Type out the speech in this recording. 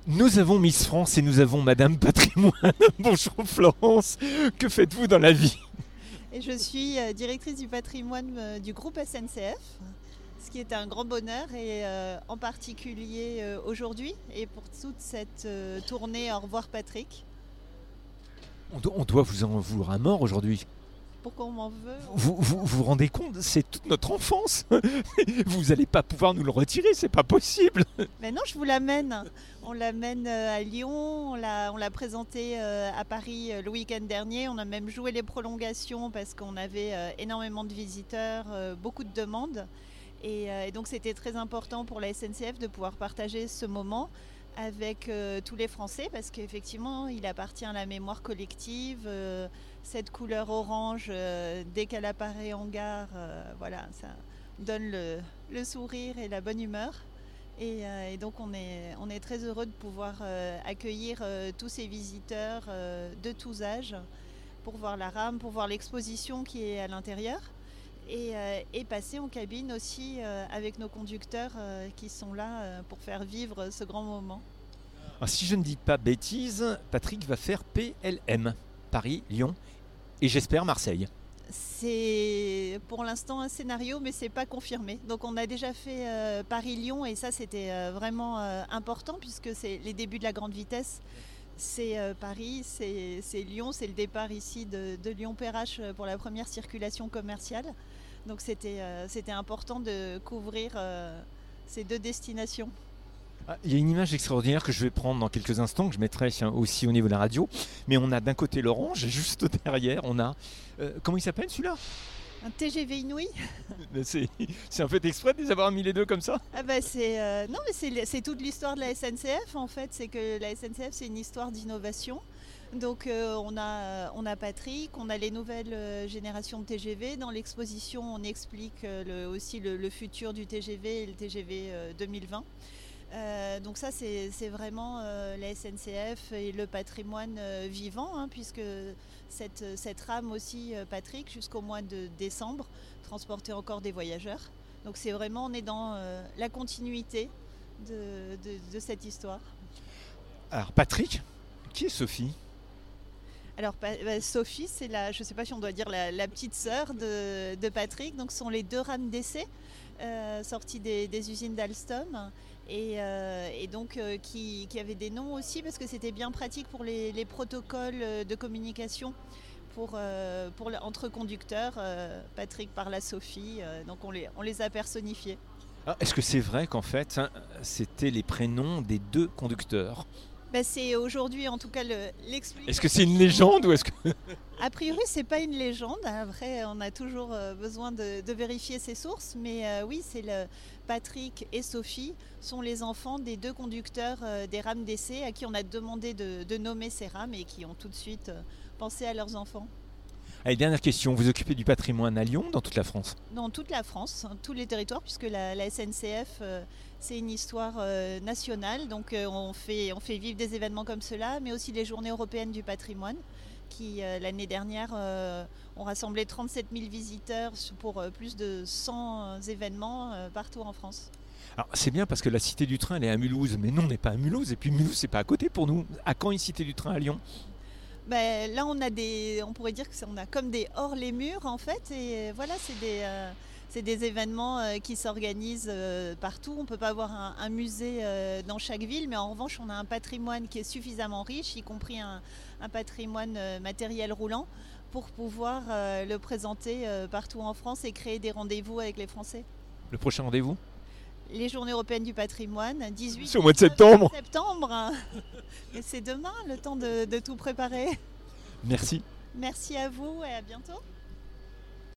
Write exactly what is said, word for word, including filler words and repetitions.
Nous avons Miss France et nous avons Madame Patrimoine. Bonjour Florence, que faites-vous dans la vie? Et je suis euh, directrice du patrimoine euh, du groupe S N C F, ce qui est un grand bonheur et euh, en particulier euh, aujourd'hui et pour toute cette euh, tournée Au revoir Patrick. On, do- on doit vous en vouloir à mort aujourd'hui. Pourquoi on m'en veut? Vous vous, vous rendez compte, c'est toute notre enfance. Vous n'allez pas pouvoir nous le retirer, c'est pas possible. Mais non, je vous l'amène. On l'amène euh, à Lyon, on l'a, on l'a présenté euh, à Paris euh, le week-end dernier. On a même joué les prolongations parce qu'on avait euh, énormément de visiteurs, euh, beaucoup de demandes. Et, euh, et donc c'était très important pour la S N C F de pouvoir partager ce moment avec euh, tous les Français parce qu'effectivement il appartient à la mémoire collective. Euh, cette couleur orange, euh, dès qu'elle apparaît en gare, euh, voilà, ça donne le, le sourire et la bonne humeur. Et, euh, et donc on est, on est très heureux de pouvoir euh, accueillir euh, tous ces visiteurs euh, de tous âges pour voir la rame, pour voir l'exposition qui est à l'intérieur. Et, euh, et passer en cabine aussi euh, avec nos conducteurs euh, qui sont là euh, pour faire vivre ce grand moment. Alors, si je ne dis pas bêtise, Patrick va faire P L M, Paris, Lyon et j'espère Marseille. C'est pour l'instant un scénario, mais c'est pas confirmé. Donc on a déjà fait euh, Paris-Lyon et ça c'était euh, vraiment euh, important puisque c'est les débuts de la grande vitesse. C'est euh, Paris, c'est, c'est Lyon, c'est le départ ici de, de Lyon-Perrache pour la première circulation commerciale. Donc c'était, euh, c'était important de couvrir euh, ces deux destinations. Ah, il y a une image extraordinaire que je vais prendre dans quelques instants, que je mettrai hein, aussi au niveau de la radio. Mais on a d'un côté l'orange et juste derrière, on a... euh, comment il s'appelle celui-là? Un T G V inouï. c'est, c'est un fait exprès de les avoir mis les deux comme ça? Ah bah c'est, euh, non mais c'est, c'est toute l'histoire de la S N C F en fait. C'est que la S N C F c'est une histoire d'innovation. Donc euh, on, a, on a Patrick, on a les nouvelles euh, générations de T G V. Dans l'exposition on explique euh, le, aussi le, le futur du T G V et le T G V euh, deux mille vingt. Euh, donc ça c'est, c'est vraiment euh, la S N C F et le patrimoine euh, vivant hein, puisque cette, cette rame aussi euh, Patrick jusqu'au mois de décembre transportait encore des voyageurs. Donc c'est vraiment on est dans euh, la continuité de, de, de cette histoire. Alors Patrick, qui est Sophie? Alors bah, Sophie c'est la, je ne sais pas si on doit dire la, la petite sœur de, de Patrick. Donc ce sont les deux rames d'essai euh, sorties des, des usines d'Alstom. Et, euh, et donc euh, qui, qui avaient des noms aussi parce que c'était bien pratique pour les, les protocoles de communication pour, euh, pour, entre conducteurs. Euh, Patrick par la Sophie, euh, donc on les, on les a personnifiés. Alors, est-ce que c'est vrai qu'en fait, hein, c'était les prénoms des deux conducteurs? Ben c'est aujourd'hui en tout cas le, l'explication. Est-ce que c'est une légende ou est-ce que... A priori, c'est pas une légende. Après, on a toujours besoin de, de vérifier ses sources. Mais euh, oui, c'est le Patrick et Sophie sont les enfants des deux conducteurs euh, des rames d'essai à qui on a demandé de, de nommer ces rames et qui ont tout de suite euh, pensé à leurs enfants. Allez, dernière question. Vous occupez du patrimoine à Lyon, dans toute la France? Dans toute la France, tous les territoires, puisque la, la S N C F, euh, c'est une histoire euh, nationale. Donc euh, on, fait, on fait vivre des événements comme cela, mais aussi les journées européennes du patrimoine, qui euh, l'année dernière euh, ont rassemblé trente-sept mille visiteurs pour euh, plus de cent événements euh, partout en France. Alors c'est bien parce que la Cité du Train elle est à Mulhouse, mais non on n'est pas à Mulhouse, et puis Mulhouse c'est pas à côté pour nous. À quand une Cité du Train à Lyon? Ben, là on a des, on pourrait dire qu'on a comme des hors les murs en fait, et voilà c'est des, euh, c'est des événements euh, qui s'organisent euh, partout. On ne peut pas avoir un, un musée euh, dans chaque ville, mais en revanche on a un patrimoine qui est suffisamment riche, y compris un, un patrimoine euh, matériel roulant, pour pouvoir euh, le présenter euh, partout en France et créer des rendez-vous avec les Français. Le prochain rendez-vous? Les Journées européennes du patrimoine, dix-huit c'est au mois de septembre. septembre. Et c'est demain, le temps de, de tout préparer. Merci. Merci à vous et à bientôt.